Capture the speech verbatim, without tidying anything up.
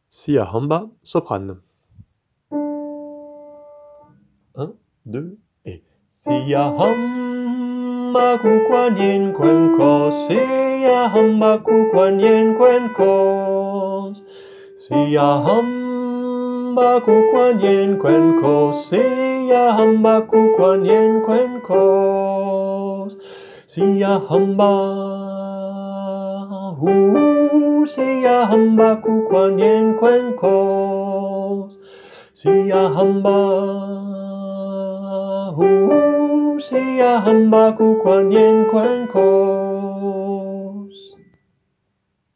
Sia hamba soprano. Un, deux, et. Sia hamba kukwanyen kwenkos, sia hamba kukwanyen kwenkos. Sia hamba kukwanyen kwenkos, sia hamba kukwanyen kwenkos. Sia hamba, hu, sia hamba kukwanyen kwenkos. Sia hamba, hu, sia hamba kukwanyen kwenkos.